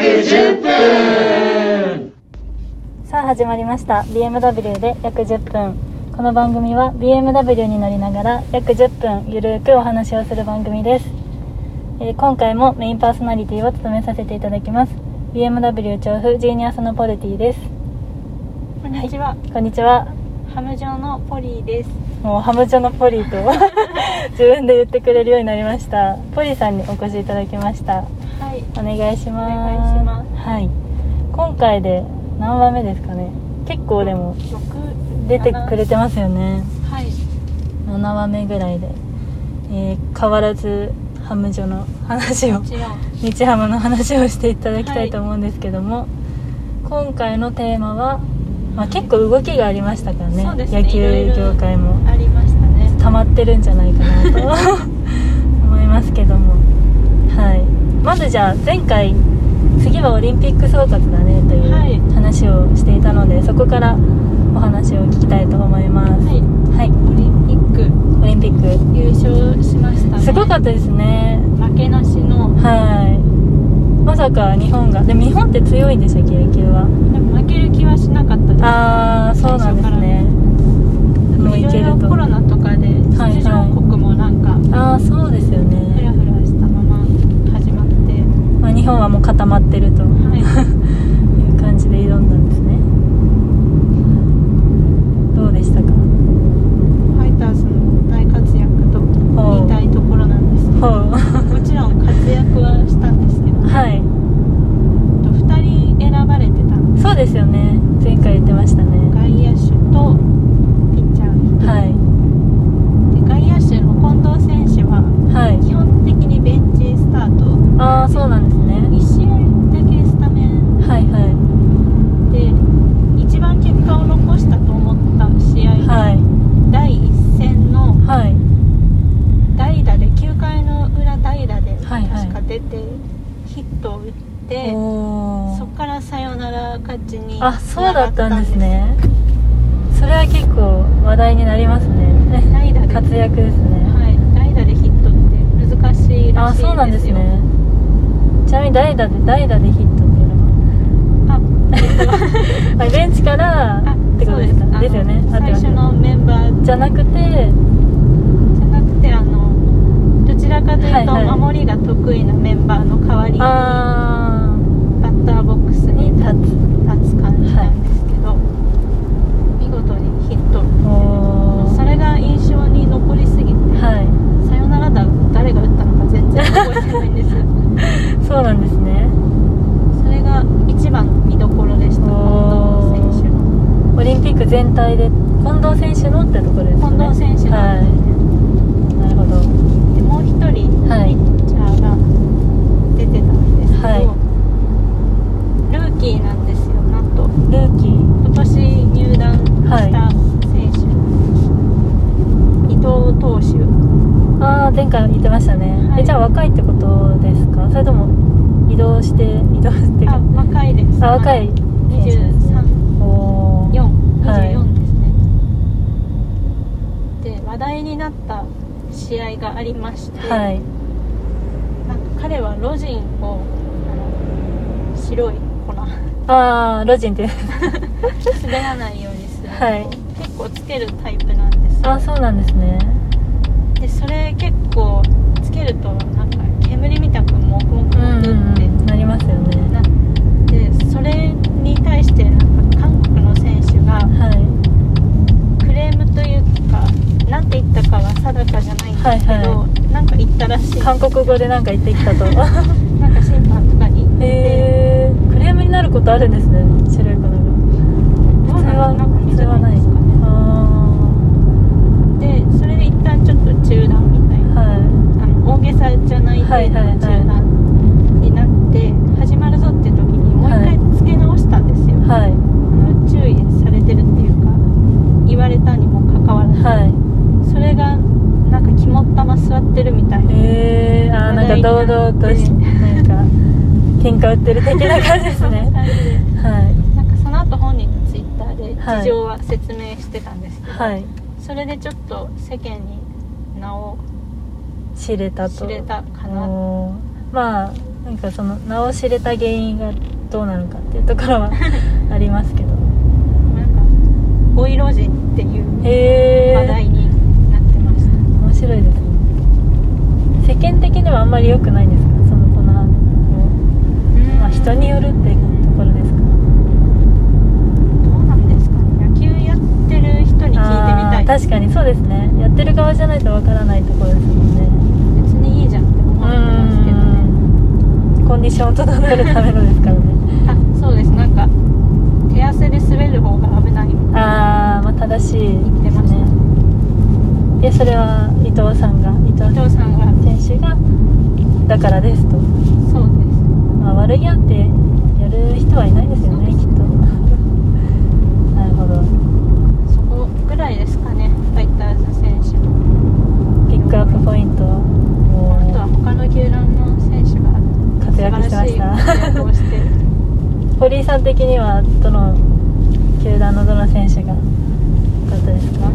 10分。 さあ始まりました BMW で約10分。この番組は BMW に乗りながら約10分ゆるくお話をする番組です。今回もメインパーソナリティを務めさせていただきます BMW 調布ジーニアソノポルティです。 こんにちは、 はい、こんにちは。 ハムジョのポリーです。 もうハムジョのポリーと自分で言ってくれるようになりました。ポリーさんにお越しいただきました。 はい、 お願いします。 お願いします。 はい、今回で何話目ですかね。結構でも出てくれてますよね。 はい、 7話目ぐらいで、変わらずハムジョの話を日ハムの話をしていただきたいと思うんですけども、はい、今回のテーマは、結構動きがありましたからね。 そうですね、 野球業界もありましたね。 溜まってるんじゃないかなと思いますけども、はい、まずじゃあ前回次はオリンピック総括だねという話をしていたので、そこからお話を聞きたいと思います。 はい、はい、オリンピック優勝しましたね。 すごかったですね。 負けなしの、 はい、まさか日本が、でも日本って強いんでしたっけ、野球は。 でも負ける気はしなかったです。 ああ、そうなんですね。 もういろいろコロナとかで出場国もなんか、 ああ、そうですよね。 フラフラしたまま始まって、 日本はもう固まってると、はい、いう感じで挑んだんですね。どうでしたか。 ファイターズの大活躍と言いたいところなんですけど、もちろん活躍はしたんですけど、 はい、 2人選ばれてたんです。 そうですよね、前回言ってましたね。 外野手とピッチャー、 はい、 で外野手の近藤選手は基本的にベンチスタート、 ああ、そうなんですね。 1試合だけスタメン、 はいはい、 で一番結果を残したと思った試合が、第1戦の代打で、9回の裏代打で確か出てヒットを打って、そこからサヨナラ勝ちにあ、そうだったんですね。それは結構話題になりますね。 代打で活躍ですね。 はい、代打でヒットって難しいらしいんですよ。 あ、そうなんですね。ちなみに代打でヒットっていうのはベンチからってことですか。ですよね。 最初のメンバーじゃなくてどちらかというと守りが得意なメンバーの代わりにバッターボックスに立つ感じなんですけど、見事にヒット、それが印象に残りすぎて、サヨナラ打誰が打ったのか全然覚えてないんですそうなんですね。 それが一番の見どころでした。近藤選手のオリンピック全体で近藤選手のってところですね。 近藤選手の、なるほど。 でもう一人ピッチャーが出てたんですけど、ルーキーなんですよ。なんとルーキー、 今年入団した選手、伊藤投手。 ああ、前回言ってましたね。じゃあ若いってことですか。それとも移動してあ、若いです。 あ、若い、 23、24ですね。で、話題になった試合がありまして、なんか彼はロジンを白い粉ロジンって滑らないようにする、結構つけるタイプなんですよ。 あ、そうなんですね。 でそれ結構つけるとなんか煙みたくもくもくってなりますよね。 でそれに対してなんか韓国の選手がクレームというか、なんて言ったかは定かじゃないんですけど、なんか言ったらしい。 韓国語でなんか言ってきたとなんか審判とかに言ってクレームになることあるんですね。白い粉が普通はないですかね。 でそれで一旦ちょっと中断みたいな、大げさじゃない程度の中断になって始まるぞって時にもう一回つけ直したんですよ。注意されてるっていうか言われたにもかかわらず、それがなんか肝っ玉座ってるみたいな、 なんか堂々としてなんか喧嘩売ってる的な感じですねなんかその後本人のツイッターで事情は説明してたんですけど、それでちょっと世間に名を知れたかな。 まあなんかその名を知れた原因がどうなのかっていうところはありますけど、 なんかボイロ人っていう話題になってました。 面白いですね。世間的にはあんまり良くないんですか、そのコナンを、まあ、人によるっていうところですか。 どうなんですかね。野球やってる人に聞いてみたい。 確かにそうですね。やってる側じゃないとわからないところですもんね。 別にいいじゃんって思ってますけどね。 コンディションを整えるためのですからね。 あ、そうです。なんか手汗で滑る方が危ない。 まあ正しい言ってましたね。 でそれは伊藤さんが選手がだからですと。 そうです。 まあ悪気あってやる人はいないですよね、きっと。なるほど。 そこぐらいですかね。ファイターズ選手のピックアップポイントはあとは他の球団の選手が活躍してました。 素晴らしい活躍をしてる。 堀井さん的にはどの球団のどの選手が良かったですか？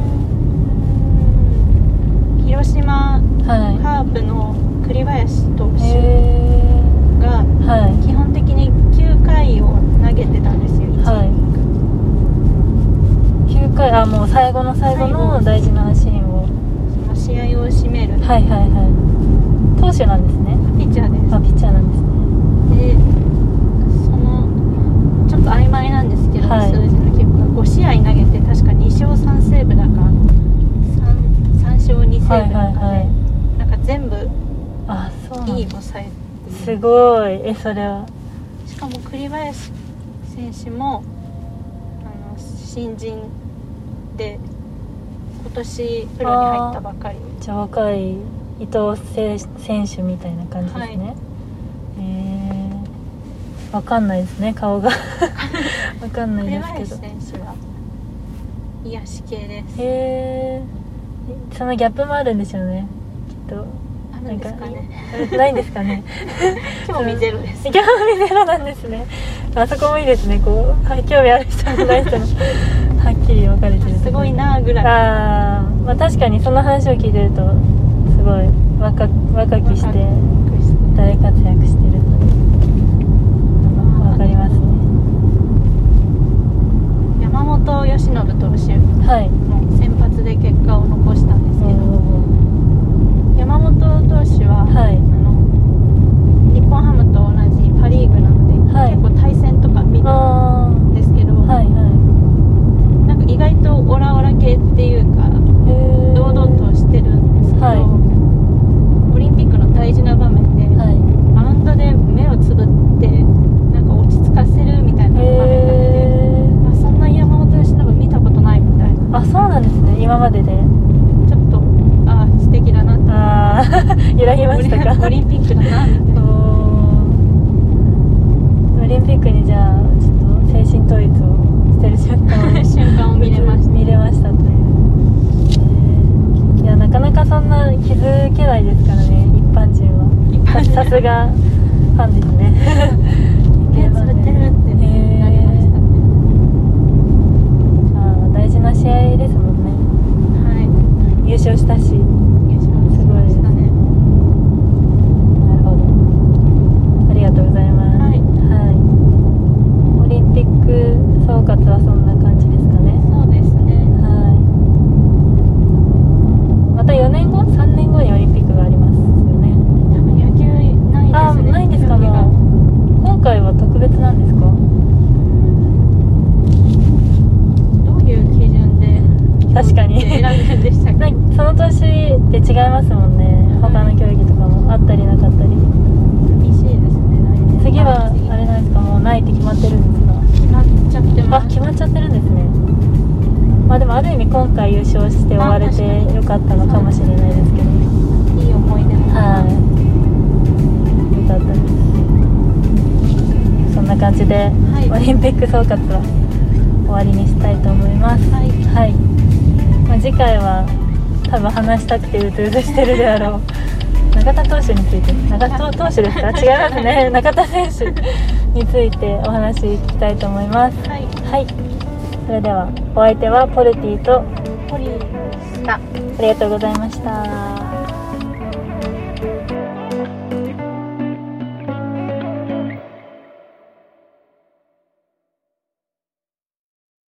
広島カープの栗林投手が基本的に9回を投げてたんですよ。 9回、もう最後の最後の大事なシーンを、 その試合を締める。 投手なんですね。 ピッチャーです。 ピッチャーなんですね。 でそのちょっと曖昧なんですけど、数字の結果5試合投げて確か2勝3セーブだか 3勝2セーブだかで、なんか全部いい抑え。 すごい。それはしかも栗林選手も新人で今年プロに入ったばかり。 じゃあ若い伊藤選手みたいな感じですね。わかんないですね、顔が。わかんないですけど。 栗林選手は癒し系です。 そのギャップもあるんでしょうね、きっと。 あるんですかね。 ないんですかね。 興味ゼロです。 興味ゼロなんですね。あそこもいいですね。こう、興味ある人もない人もはっきり分かれてる。 すごいなぐらい。 まあ確かにその話を聞いてるとすごい若きして大活躍してると分かりますね。 山本由伸投手も先発で結果を残したんですけど、山本投手は、日本ハムと同じパ・リーグなので、結構対戦とか見るんですけど、なんか意外とオラオラ系っていうか堂々としてるんですけど、オリンピックの大事な場面で、マウンドで目をつぶってなんか落ち着かせるみたいな場面があって、そんな山本由伸見たことないみたいな。 そうなんですね、今までで。 ちょっと素敵だなって。 揺らぎましたか？ オリンピックだなみたいな。 オリンピックにじゃあちょっと精神統一をしてる瞬間を見れましたという。いや、なかなかそんな気づけないですからね、一般人は。さすがファンですね。 目つぶってるってなりましたね。 大事な試合ですもんね。優勝したし。 すごいでしたね。 なるほど。ありがとうございます。オリンピック総括はそんな感じですかね。 そうですね。 また4年後3年後にオリンピックがありますよね。 多分野球ないですね。 ないんですか？もう今回は特別なんですか？ どういう基準で確かに選ぶんでしたっけ？ その年で違いますもんね。他の競技とかもあったりなかったり。 寂しいですね。 次はあれなんですか？もうないって決まってるんですか？ 決まっちゃってます。 決まっちゃってるんですね。でもある意味今回優勝して終われてよかったのかもしれないですけど、 いい思い出も。 よかったです。そんな感じで、オリンピック総括は終わりにしたいと思います。次回は多分話したくてうずうずしてるであろう中田投手について。中田投手ですか？違いますね。中田選手についてお話聞きたいと思います。それではお相手はポルティとポリーでした。 ありがとうございました。